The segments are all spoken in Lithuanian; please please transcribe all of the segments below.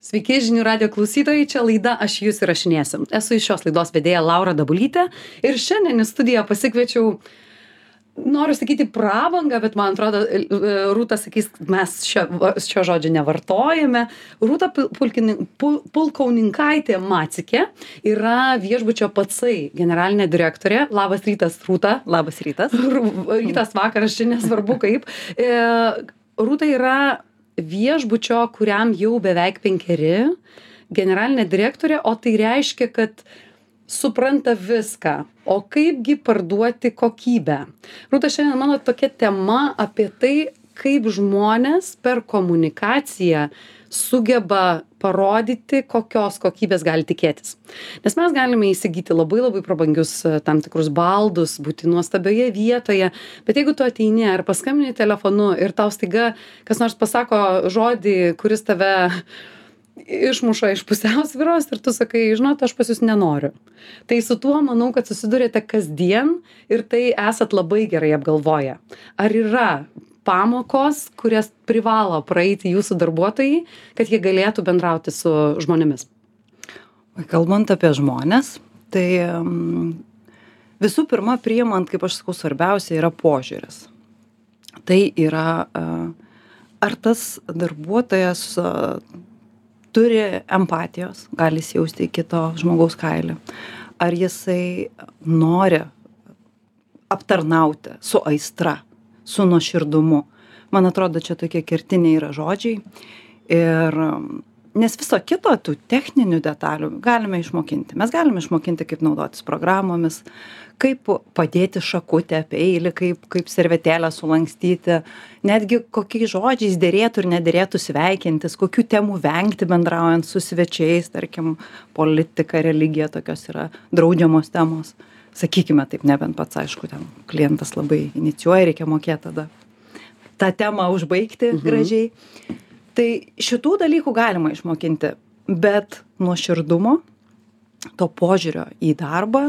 Sveiki, žinių radio klausytojai, čia laida Aš jūs įrašinėsiu. Esu iš šios laidos vedėja Laura Dabulytė ir šiandien į studiją pasikviečiau, noriu sakyti prabangą, bet man atrodo, Rūta sakys, mes šio žodžio nevartojame. Rūta Pulkauninkaitė Macikė yra viešbučio Pacai generalinė direktorė. Labas rytas, Rūta. Labas rytas. Rytas, vakaras, čia nesvarbu kaip. Rūta yra viešbučio, kuriam jau beveik 5 generalinė direktorė, o tai reiškia, kad supranta viską. O kaipgi parduoti kokybę? Rūta, šiandien mano tokia tema apie tai, kaip žmonės per komunikaciją sugeba parodyti, kokios kokybės gali tikėtis. Nes mes galime įsigyti labai prabangius tam tikrus baldus, būti nuostabioje vietoje, bet jeigu tu ateini ar paskambini telefonu ir tau staiga kas nors pasako žodį, kuris tave išmuša iš pusiausvyros ir tu sakai, žinot, aš pas jūs nenoriu. Tai su tuo manau, kad susidurėte kasdien ir tai esat labai gerai apgalvoję. Ar yra pamokos, kurias privalo praeiti jūsų darbuotojai, kad jie galėtų bendrauti su žmonėmis? Kalbant apie žmonės, tai visų pirma, priimant, kaip aš sakau, svarbiausia yra požiūris. Tai yra, ar tas darbuotojas turi empatijos, gali įsijausti į kito žmogaus kailį, ar jisai nori aptarnauti su aistra, su nuoširdumu. Man atrodo, čia tokie kertiniai yra žodžiai. Ir nes viso kito, tų techninių detalių galime išmokinti. Mes galime išmokinti, kaip naudotis programomis, kaip padėti šakutę, peilį, kaip servetėlę sulankstyti, netgi kokiais žodžiais derėtų ir nederėtų sveikintis, kokių temų vengti bendraujant su svečiais, tarkim, politika, religija, tokios yra draudžiamos temos. Sakykime taip, nebent pats, aišku, ten klientas labai inicijuoja, reikia mokėti tada tą temą užbaigti gražiai. Tai šitų dalykų galima išmokinti, bet nuoširdumo, to požiūrio į darbą,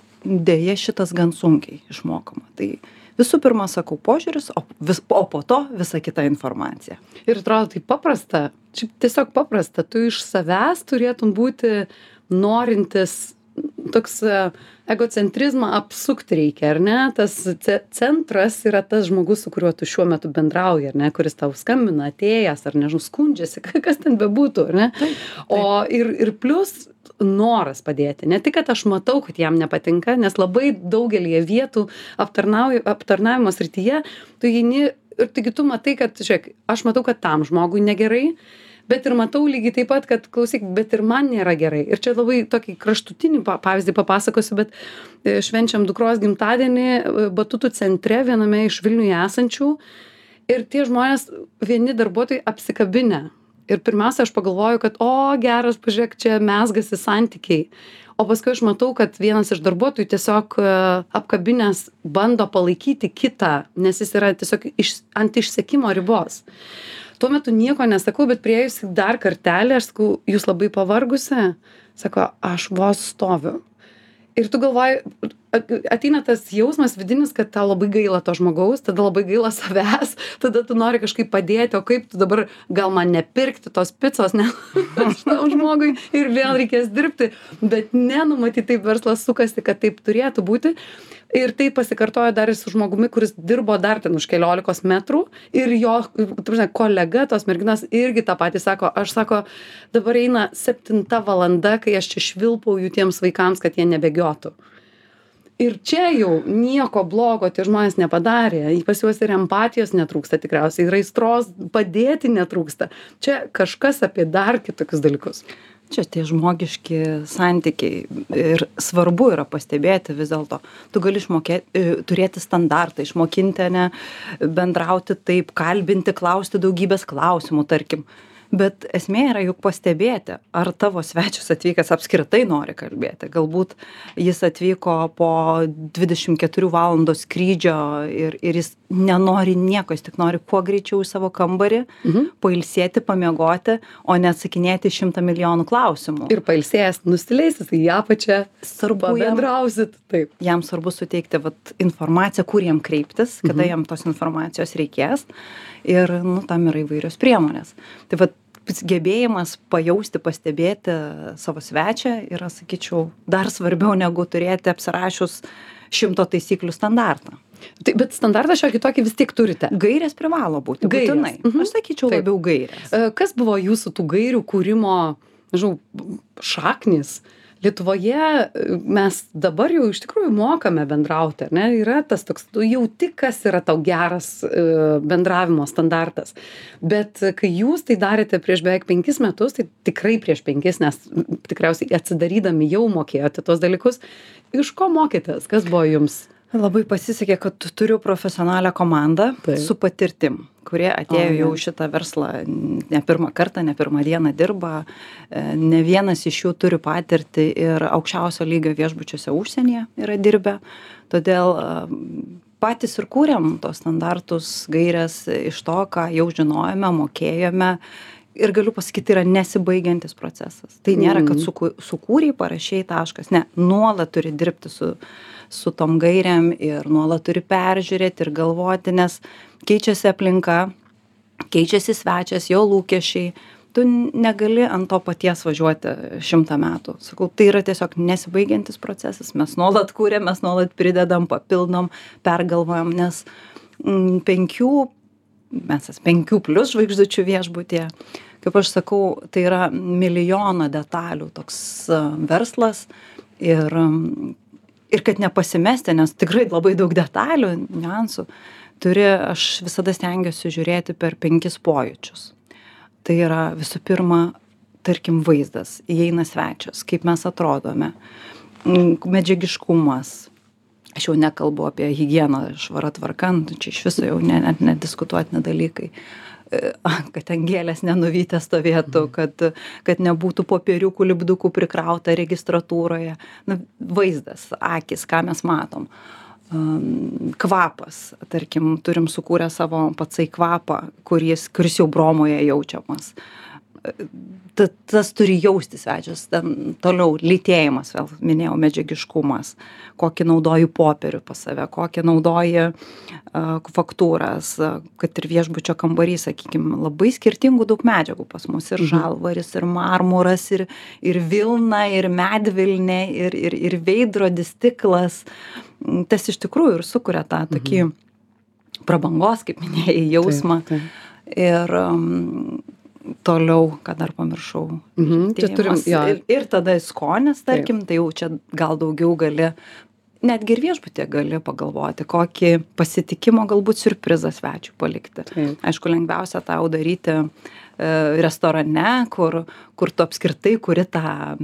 dėja šitas gan sunkiai išmokama. Tai visų pirma, sakau, požiūris, o po to visa kita informacija. Ir atrodo, tai paprasta, tiesiog paprasta, tu iš savęs turėtum būti norintis toks egocentrizmą apsukti reikia, ar ne? Tas centras yra tas žmogus, su kuriuo tu šiuo metu bendrauji, ar ne? Kuris tau skambina, atėjęs, ar nežinau, skundžiasi, kas ten bebūtų, ar ne? O ir plus noras padėti. Ne tik, kad aš matau, kad jam nepatinka, nes labai daugelį vietų aptarnavimo srityje, tu eini ir taigi tu matai, kad, žiūrėk, aš matau, kad tam žmogui negerai, bet ir matau lygiai taip pat, kad klausyk, bet ir man nėra gerai. Ir čia labai tokį kraštutinį pavyzdį papasakosiu, bet švenčiam dukros gimtadienį Batutų centre, viename iš Vilniuje esančių. Ir tie žmonės, vieni darbuotojai apsikabinę. Ir pirmiausia, aš pagalvoju, kad, geras, pažiūrėk, čia mezgasi santykiai. O paskui aš matau, kad vienas iš darbuotojų tiesiog apkabinęs bando palaikyti kitą, nes jis yra tiesiog ant išsekimo ribos. Tuo metu nieko nesakau, bet priėjusi dar kartelį, aš sakau, jūs labai pavargusi? Sako, aš vos stoviu. Ir tu galvoji, ateina tas jausmas vidinis, kad tau labai gaila to žmogaus, tada labai gaila savęs, tada tu nori kažkaip padėti, o kaip tu dabar gal man nepirkti tos picos, ne, šitam žmogui ir vėl reikės dirbti, bet nenumatyti taip verslas sukasi, kad taip turėtų būti. Ir tai pasikartojo dar ir su žmogumi, kuris dirbo dar ten už 15 metrų ir jo kolega, tos merginos irgi tą patį sako, aš sako, dabar eina 7 valanda, kai aš čia švilpauju tiems vaikams, kad jie nebėgiotų. Ir čia jau nieko blogo tie žmonės nepadarė, pas juos ir empatijos netrūksta tikriausiai, ir aistros padėti netrūksta. Čia kažkas apie dar kitokius dalykus. Čia tie žmogiški santykiai ir svarbu yra pastebėti vis dėlto. Tu gali turėti standartą, išmokinti, ne, bendrauti taip, kalbinti, klausti daugybės klausimų, tarkim. Bet esmė yra juk pastebėti, ar tavo svečias atvykęs apskritai nori kalbėti. Galbūt jis atvyko po 24 valandų skrydžio ir jis nenori nieko, jis tik nori kuo greičiau į savo kambarį, pailsėti, pamiegoti, o neatsakinėti 100 milijonų klausimų. Ir pailsėjęs nusileisis į apačią, pabendrausit. Taip. Jam svarbu suteikti informaciją, kur jam kreiptis, kada jam tos informacijos reikės. Ir tam yra įvairios priemonės. Tai gebėjimas pajausti, pastebėti savo svečią yra, sakyčiau, dar svarbiau negu turėti apsirašius 100 taisyklių standartą. Tai, bet standartą šiokį tokį vis tiek turite. Gairės privalo būti, būtinai. Aš sakyčiau, Taip. labiau gairės. Kas buvo jūsų tų gairių kūrimo, nežinau, šaknis? Lietuvoje mes dabar jau iš tikrųjų mokame bendrauti, ar ne? Yra tas toks, tu jauti, kas yra tau geras bendravimo standartas. Bet kai jūs tai darėte prieš beveik 5 metus, tai tikrai prieš 5, nes tikriausiai atsidarydami jau mokėjote tuos dalykus. Iš ko mokėtės? Kas buvo jums? Labai pasisekė, kad turiu profesionalią komandą su patirtim, kurie atėjo jau šitą verslą ne pirmą kartą, ne pirmą dieną dirba. Ne vienas iš jų turi patirtį ir aukščiausio lygio viešbučiuose užsienyje yra dirbę. Todėl patys ir kūrėm tos standartus, gairės iš to, ką jau žinojome, mokėjome. Ir galiu pasakyti, yra nesibaigiantis procesas. Tai nėra, kad sukūrei, parašei, taškas. Ne, nuolat turi dirbti su tom gairiam ir nuolat turi peržiūrėti ir galvoti, nes keičiasi aplinka, keičiasi svečias, jo lūkesčiai. Tu negali ant to paties važiuoti 100 metų. Sakau, tai yra tiesiog nesibaigiantis procesas. Mes nuolat kūrėm, mes nuolat pridedam, papildom, pergalvojam, nes 5+ žvaigždučių viešbutyje. Kaip aš sakau, tai yra milijono detalių toks verslas ir kad nepasimesti, nes tikrai labai daug detalių, niuansų, aš visada stengiuosi žiūrėti per 5 pojūčius. Tai yra visų pirma, tarkim, vaizdas, įeina svečias, kaip mes atrodome, medžiagiškumas. Aš jau nekalbu apie higieną, švara tvarka, čia iš viso jau net nediskutuotini dalykai. Kad ten gėlės nenuvytę stovėtų, kad nebūtų popieriukų, lipdukų prikrauta registratūroje. Vaizdas, akis, ką mes matom. Kvapas, tarkim, turim sukūrę savo patsai kvapą, kuris jau bromoje jaučiamas. Tas turi jausti svečias, ten toliau lytėjimas, vėl minėjau, medžiagiškumas, kokį naudoji popierių pas save, kokį naudoji faktūras, kad ir viešbučio kambarys, sakykime, labai skirtingų daug medžiagų pas mus, ir žalvaris, ir marmuras, ir vilna, ir medvilnė, ir veidrodis, stiklas. Tas iš tikrųjų ir sukuria tą tokį prabangos, kaip minėjai, jausmą. Ir toliau, ką dar pamiršau. Čia turim, ir tada skonis, tarkim, tai jau čia gal daugiau gali, netgi ir viešbutė gali pagalvoti, kokį pasitikimo galbūt siurprizą svečiui palikti. Aišku, lengviausia tą daryti restorane, kur tu apskritai kuri tą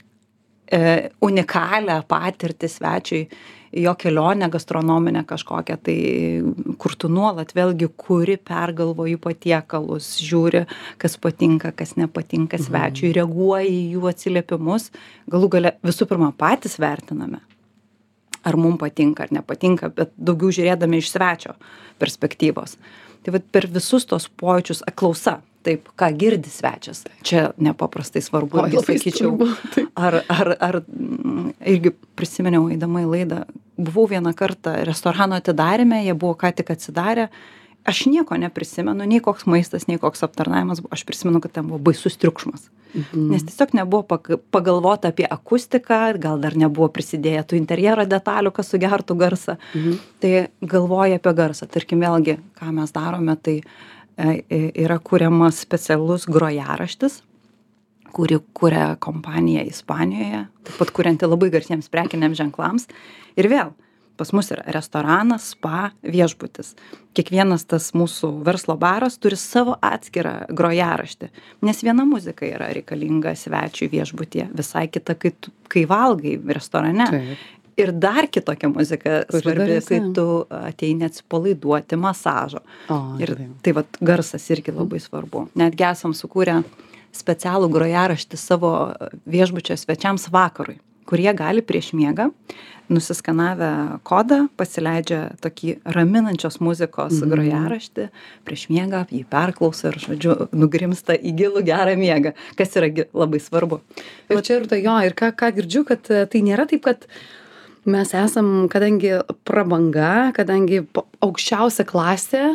unikalią patirtį svečiui, jo kelionę gastronominę kažkokią, tai kur tu nuolat vėlgi kuri, pergalvoji patiekalus, žiūri, kas patinka, kas nepatinka svečiui, reaguoji į jų atsiliepimus. Galų gale visų pirma patys vertiname, ar mums patinka ar nepatinka, bet daugiau žiūrėdami iš svečio perspektyvos. Tai vat per visus tos pojūčius klausa. Taip, ką girdi svečias. Čia nepaprastai svarbu, sakyčiau. Ar irgi prisiminiau, eidama į laidą, buvau vieną kartą restorano atidarėme, jie buvo ką tik atsidarę. Aš nieko neprisimenu, nei koks maistas, nei koks aptarnavimas. Aš prisimenu, kad ten buvo baisus triukšmas. Nes tiesiog nebuvo pagalvota apie akustiką, gal dar nebuvo prisidėję tų interjero detalių, kas sugertų garsą. Tai galvoja apie garsą. Tarkim, vėlgi, ką mes darome, tai yra kuriamas specialus grojaraštis, kurį kuria kompanija Ispanijoje, taip pat kurianti labai garsiems prekiniams ženklams. Ir vėl, pas mus yra restoranas, spa, viešbutis. Kiekvienas tas mūsų verslo baras turi savo atskirą grojaraštį, nes viena muzika yra reikalinga svečiui viešbutyje, visai kita, kai valgai restorane. Ir dar kitokia muzika svarbi, kai tu ateini atsipalaiduoti, masažo. Ir tai vat garsas irgi labai svarbu. Netgi esam sukūrę specialų grojaraštį savo viešbučio svečiams vakarui, kurie gali prieš miegą, nusiskanavę kodą, pasileidžia tokį raminančios muzikos grojaraštį, prieš miegą jį perklauso ir, žodžiu, nugrimsta į gilų gerą miegą, kas yra labai svarbu. Ir čia ir tai jo, ir ką girdžiu, kad tai nėra taip, kad mes esam, kadangi prabanga, kadangi aukščiausia klasė,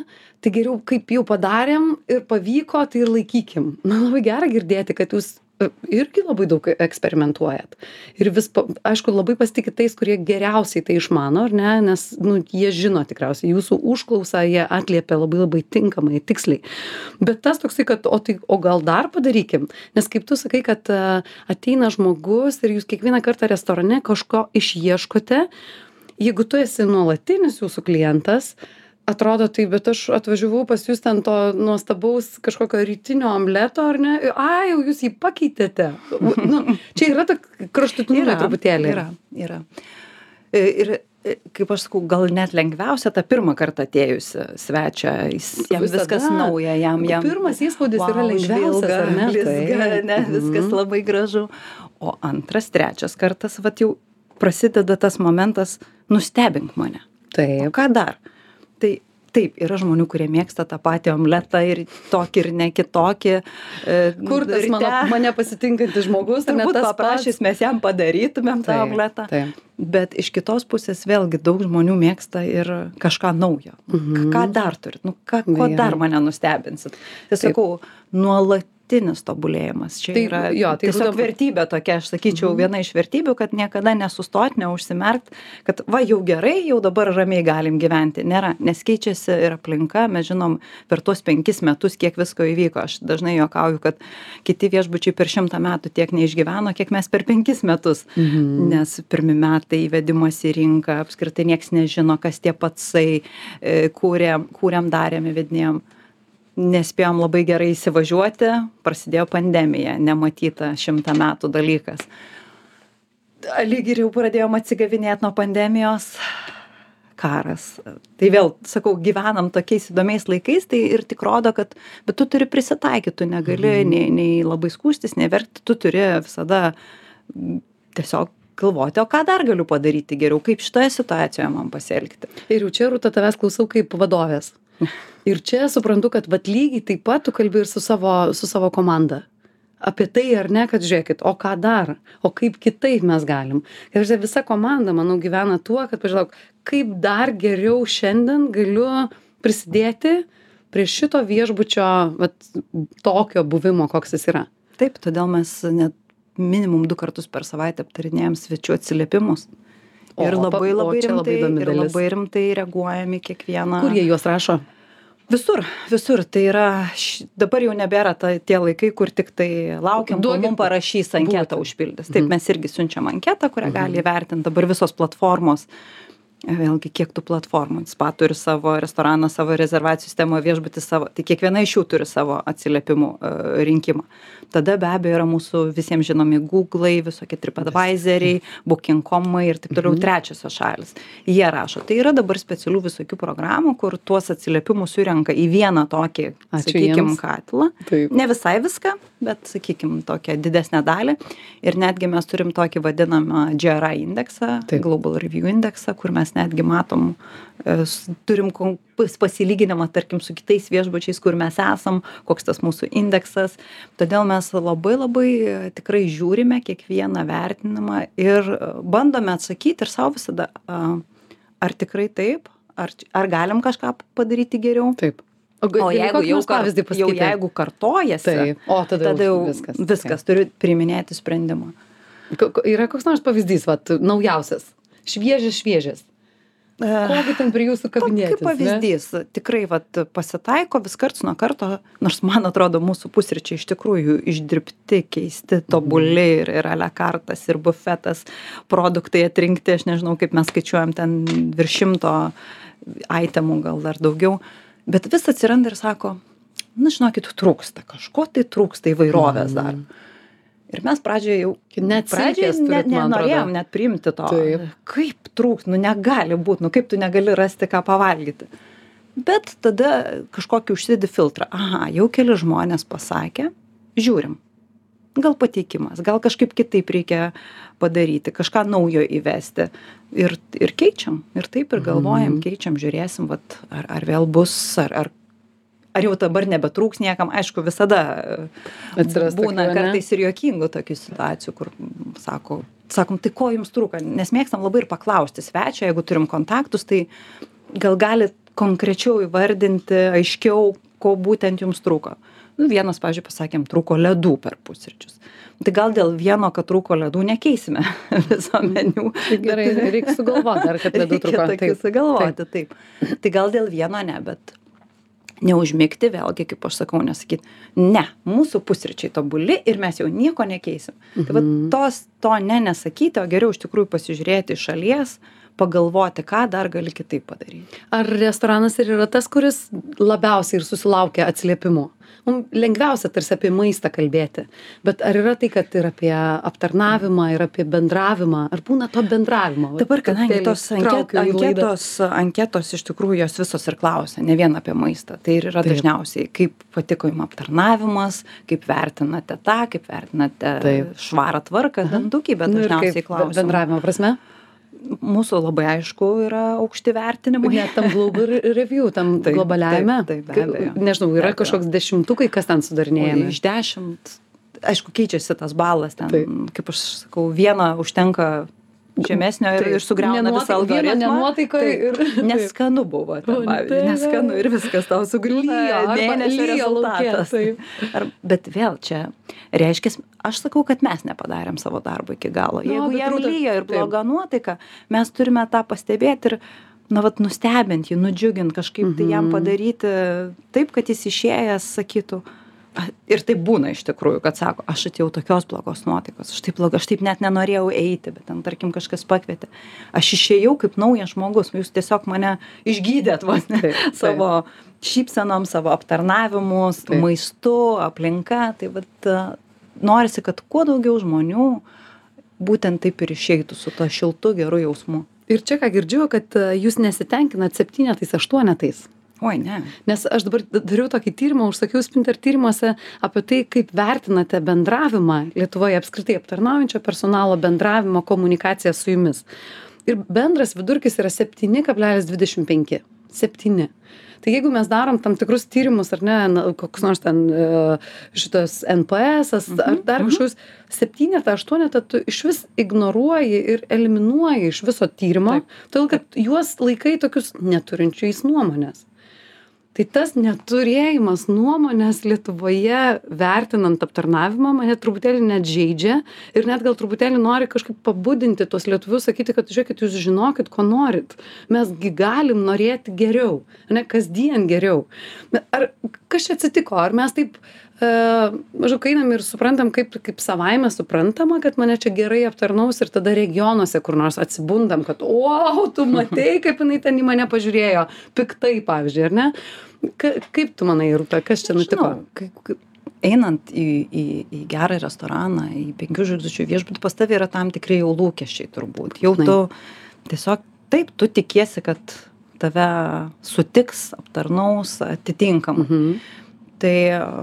tai geriau kaip jau padarėm ir pavyko, tai ir laikykim. Man labai gera girdėti, kad jūs irgi labai daug eksperimentuojat. Ir aišku, labai pasitikit tais, kurie geriausiai tai išmano, ar ne, nes jie žino tikriausiai, jūsų užklausą jie atliepia labai tinkamai, tiksliai. Bet tas toksai, kad o gal dar padarykim, nes kaip tu sakai, kad ateina žmogus ir jūs kiekvieną kartą restorane kažko išieškote, jeigu tu esi nuolatinis jūsų klientas, atrodo tai, bet aš atvažiavau pas jūs ten to nuostabaus kažkokio rytinio omleto, ar ne? Jau jūs jį pakeitėte. Čia yra ta kraštutinumai truputėlį. Yra. Ir kaip aš sakau, gal net lengviausia tą pirmą kartą atėjusi svečią, jam viskas nauja, jam. Pirmas įspūdis yra lengviausias, ar ne? Viskas labai gražu. O antras, trečias kartas, jau prasideda tas momentas, nustebink mane. Taip. O ką dar? Tai taip, yra žmonių, kurie mėgsta tą patį omletą ir tokį ir ne kitokį. Kur tas mane pasitinkantis žmogus, ar ne tas paprašys, mes jam padarytumėm tą omletą. Bet iš kitos pusės vėlgi daug žmonių mėgsta ir kažką naujo. Ką dar turit? Ko dar mane nustebinsit? Tai sakau, nuolatinis tobulėjimas. Čia yra tiesiog vertybė tokia, aš sakyčiau, viena iš vertybių, kad niekada nesustot, neužsimerkt, kad jau gerai, jau dabar ramiai galim gyventi. Nėra, nes keičiasi ir aplinka, mes žinom per tuos 5 metus, kiek visko įvyko. Aš dažnai juokauju, kad kiti viešbučiai per 100 metų tiek neišgyveno, kiek mes per 5 metus. Nes pirmi metai įvedimas į rinką, apskritai nieks nežino, kas tie patsai, kūrėm, darėm, įvedinėjom. Nespėjom labai gerai įsivažiuoti, prasidėjo pandemija, nematyta 100 metų dalykas. Lyg ir jau pradėjom atsigavinėti nuo pandemijos, karas. Tai vėl, sakau, gyvenam tokiais įdomiais laikais, tai ir tik rodo, kad bet tu turi prisitaikyti, tu negali nei labai skūstis, nei verkti, tu turi visada tiesiog galvoti, o ką dar galiu padaryti geriau, kaip šitoje situacijoje man pasielgti. Ir jau čia, Rūta, tavęs klausau kaip vadovės. Ir čia suprantu, kad lygiai taip pat tu kalbi ir su savo komanda. Apie tai, ar ne, kad žiūrėkit, o ką dar, o kaip kitaip mes galim. Ir visa komanda, manau, gyvena tuo, kad pažiūrėk, kaip dar geriau šiandien galiu prisidėti prie šito viešbučio tokio buvimo, koks jis yra. Taip, todėl mes net minimum 2 kartus per savaitę aptarinėjom svečių atsiliepimus. Ir labai rimtai reaguojam į kiekvieną. Kur jie juos rašo? Visur. Tai yra, dabar jau nebėra tie laikai, kur tik tai laukiam, kol mums parašys anketą užpildys. Taip, mes irgi siunčiam anketą, kurią gali įvertinti dabar visos platformos. Vėlgi, kiek tų platformų. Spa turi savo restoraną, savo rezervacijų sistemą, viešbutį savo. Tai kiekviena iš jų turi savo atsiliepimų rinkimą. Tada be abejo yra mūsų visiems žinomi Google'ai, visokie TripAdvisoriai, Booking.com'ai ir taip toliau trečiosios šalis. Jie rašo. Tai yra dabar specialių visokių programų, kur tuos atsiliepimus surenka į vieną tokį, sakykim, katilą. Ne visai viską, bet, sakykim, tokią didesnę dalį. Ir netgi mes turim tokį vadinamą GRI indeksą, Global Review indeksą, kur mes netgi matom, turim pasilyginimą, tarkim, su kitais viešbučiais, kur mes esam, koks tas mūsų indeksas. Todėl mes labai tikrai žiūrime kiekvieną vertinimą ir bandome atsakyti ir savo visada, ar tikrai taip, ar galim kažką padaryti geriau. Taip. O jeigu kartojasi, tada jau viskas, turi priiminėti sprendimą. Yra koks nors pavyzdys, naujausias, šviežias. Kokį ten prie jūsų kabinėtis? Kaip pavyzdys, tikrai pasitaiko vis karts nuo karto, nors man atrodo mūsų pusryčiai iš tikrųjų išdirbti, keisti, tobuli ir a la kartas, ir bufetas, produktai atrinkti, aš nežinau, kaip mes skaičiuojam ten virš 100 itemų, gal dar daugiau, bet vis atsiranda ir sako, žinokit, trūksta, kažko tai trūksta įvairovės dar. Ir mes pradžioje jau nenorėjom net priimti to. Kaip trūks, negali būti, kaip tu negali rasti ką pavalgyti. Bet tada kažkokį užsidedi filtrą. Aha, jau keli žmonės pasakė, žiūrim. Gal pateikimas, gal kažkaip kitaip reikia padaryti, kažką naujo įvesti. Ir keičiam. Ir taip ir galvojam, keičiam, žiūrėsim, ar vėl bus, ar jau dabar nebetrūks niekam. Aišku, visada būna kartais ir juokingų tokių situacijų, kur sakom, tai ko jums trūka? Nes mėgstam labai ir paklausti svečio, jeigu turim kontaktus, tai gal galit konkrečiau įvardinti, aiškiau, ko būtent jums trūko. Nu, vienas, pavyzdžiui, pasakėm, trūko ledų per pusryčius. Tai gal dėl vieno, kad trūko ledų, nekeisime viso meniu. Gerai, reikia sugalvoti dar, kad ledų trūko. Reikia sugalvoti, taip. Tai gal dėl vieno ne, bet neužmigti vėlgi, kaip aš sakau, nesakyti, ne, mūsų pusryčiai tobuli ir mes jau nieko nekeisim. Tai va to nesakyti, o geriau iš tikrųjų pasižiūrėti iš šalies, pagalvoti, ką dar gali kitaip padaryti. Ar restoranas ir yra tas, kuris labiausiai ir susilaukia atsiliepimų? Mums lengviausia tarsi apie maistą kalbėti, bet ar yra tai, kad ir apie aptarnavimą, ir apie bendravimą, ar būna to bendravimo? Dabar, kadangi tos anketos iš tikrųjų jos visos ir klausia, ne vien apie maistą, tai ir yra dažniausiai, kaip patiko jums aptarnavimas, kaip vertinate tą, kaip vertinate švarą tvarką, dantukį, bet dažniausiai klausia. Bendravimo prasme? Mūsų labai aišku yra aukšti vertinimai. Net tam global review, tam globaliajame. Taip, be abejo. Nežinau, yra kažkoks 10, kas ten sudarinėjame. Iš 10, aišku, keičiasi tas balas ten, kaip aš sakau, vieną užtenka žemesnio ir sugriauna visą algoritmą. Neskanu buvo, pavyzdžiui, neskanu ir viskas tau sugriūna, mėnesio rezultatas. Bet vėl čia reiškia, aš sakau, kad mes nepadarėm savo darbą iki galo. Jeigu jam lyja ir bloga nuotaika, mes turime tą pastebėti ir nustebinti jį, nudžiuginti, kažkaip tai jam padaryti taip, kad jis išėjęs sakytų, ir taip būna iš tikrųjų, kad sako, aš atėjau tokios blogos nuotaikos, aš taip net nenorėjau eiti, bet ten, tarkim, kažkas pakvietė. Aš išėjau kaip naujas žmogus, jūs tiesiog mane išgydėt vos ne savo šypsenom, savo aptarnavimu, maistu, aplinka. Tai vat norisi, kad kuo daugiau žmonių būtent taip ir išeitų su to šiltu, geru jausmu. Ir čia ką girdžiu, kad jūs nesitenkinat 7, 8. Oi, ne. Nes aš dabar dariau tokį tyrimą, užsakiau Spinter tyrimuose apie tai, kaip vertinate bendravimą Lietuvoje apskritai aptarnaujančio personalo bendravimo komunikaciją su jumis. Ir bendras vidurkis yra 7,25. 7. Tai jeigu mes darom tam tikrus tyrimus, ar ne, koks nors ten šitas NPS, ar dar kažkokius 7, 8, tu iš vis ignoruoji ir eliminuoji iš viso tyrimo, todėl kad juos laikai tokius neturinčiais nuomonės. Tai tas neturėjimas nuomonės Lietuvoje vertinant aptarnavimą mane truputėlį net žeidžia ir net gal truputėlį nori kažkaip pabudinti tuos lietuvius, sakyti, kad žiūrėkit, jūs žinokit, ko norit. Mesgi galim norėti geriau, ne, kasdien geriau. Ar kas čia atsitiko? Ar mes taip maždaug einam ir suprantam, kaip savaime suprantama, kad mane čia gerai aptarnaus ir tada regionuose kur nors atsibundam, kad wow, tu matei, kaip jinai ten į mane pažiūrėjo, piktai, pavyzdžiui, ar ne? Kaip tu manai, Rūta, kas čia nutiko? Einant į gerą restoraną, į 5 žvaigždučių viešbutį, pas tavę yra tam tikri jau lūkesčiai turbūt. Jau tu tiesiog taip, tu tikiesi, kad tave sutiks, aptarnaus, atitinkam. Tai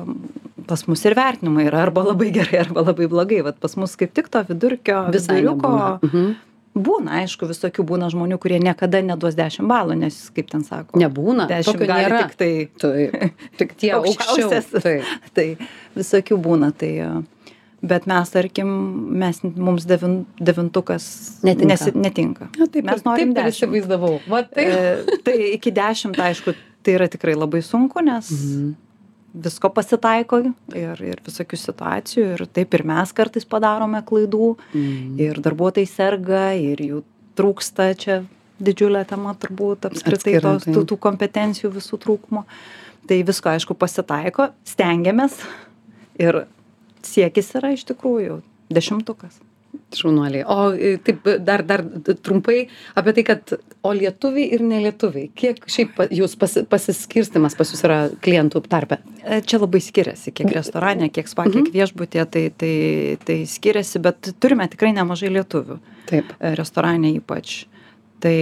pas mus ir vertinimai yra arba labai gerai, arba labai blogai. Vat pas mus kaip tik to viduriuko būna, aišku, visokių būna žmonių, kurie niekada neduos 10 balų, nes kaip ten sako. Nebūna. 10 gali tik tai. Tik tie aukščiausias. Tai visokių būna. Tai, bet mes, tarkim, mums 9 netinka. Mes norim 10. Taip įsivaizdavau. Tai iki 10, aišku, tai yra tikrai labai sunku, nes visko pasitaiko ir visokių situacijų ir taip ir mes kartais padarome klaidų ir darbuotojai serga ir jų trūksta, čia didžiulė tema turbūt apskritai tų kompetencijų visų trūkumo. Tai visko, aišku, pasitaiko, stengiamės ir siekis yra iš tikrųjų 10. Šaunuoliai. O taip dar trumpai apie tai, kad o lietuviai ir nelietuviai, kiek šiaip jūs pasiskirstimas pas jūs yra klientų tarpe? Čia labai skiriasi, kiek restorane, kiek spa, kiek viešbutė, tai skiriasi, bet turime tikrai nemažai lietuvių. Taip. Restorane ypač. Tai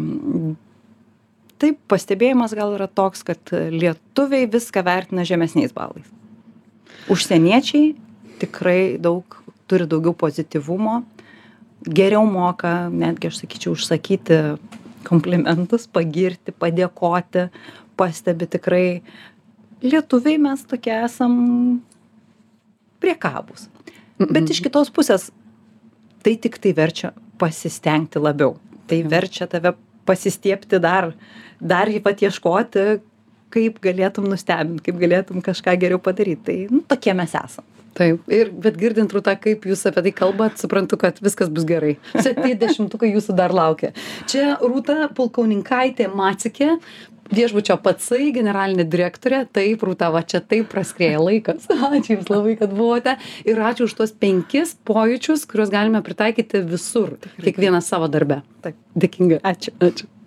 taip, pastebėjimas gal yra toks, kad lietuviai viską vertina žemesniais balais. Užsieniečiai tikrai turi daugiau pozityvumo, geriau moka, netgi aš sakyčiau, užsakyti komplimentus, pagirti, padėkoti, pastebi tikrai. Lietuviai mes tokie esam priekabūs. Bet iš kitos pusės tai tik tai verčia pasistengti labiau. Tai verčia tave pasistiebti dar pat ieškoti, kaip galėtum nustebinti, kaip galėtum kažką geriau padaryti. Tai tokie mes esam. Taip, bet girdint Rūta, kaip jūs apie tai kalbat, suprantu, kad viskas bus gerai. 70 jūsų dar laukia. Čia Rūta Pulkauninkaitė Macikė, viešbučio Pacai, generalinė direktorė. Taip, Rūta, va čia taip praskrieja laikas. Ačiū Jums labai, kad buvote. Ir ačiū už tuos 5 pojūčius, kuriuos galime pritaikyti visur. Kiekvieną savo darbe. Taip. Dėkinga. Ačiū. Ačiū.